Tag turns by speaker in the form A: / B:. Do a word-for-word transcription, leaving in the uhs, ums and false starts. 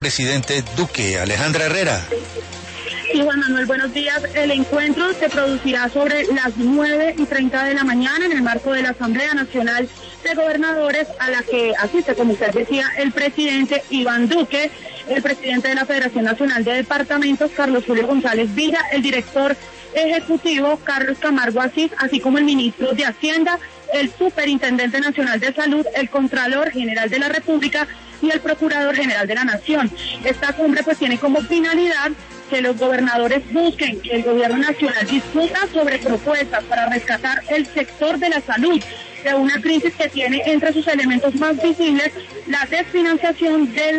A: Presidente Duque. Alejandra Herrera.
B: Sí, Juan Manuel, buenos días. El encuentro se producirá sobre las nueve y treinta de la mañana en el marco de la Asamblea Nacional de Gobernadores, a la que asiste, como usted decía, el presidente Iván Duque, el presidente de la Federación Nacional de Departamentos, Carlos Julio González Villa, el director ejecutivo, Carlos Camargo Asís, así como el ministro de Hacienda, el Superintendente Nacional de Salud, el Contralor General de la República y el Procurador General de la Nación. Esta cumbre pues tiene como finalidad que los gobernadores busquen que el gobierno nacional discuta sobre propuestas para rescatar el sector de la salud de una crisis que tiene entre sus elementos más visibles la desfinanciación de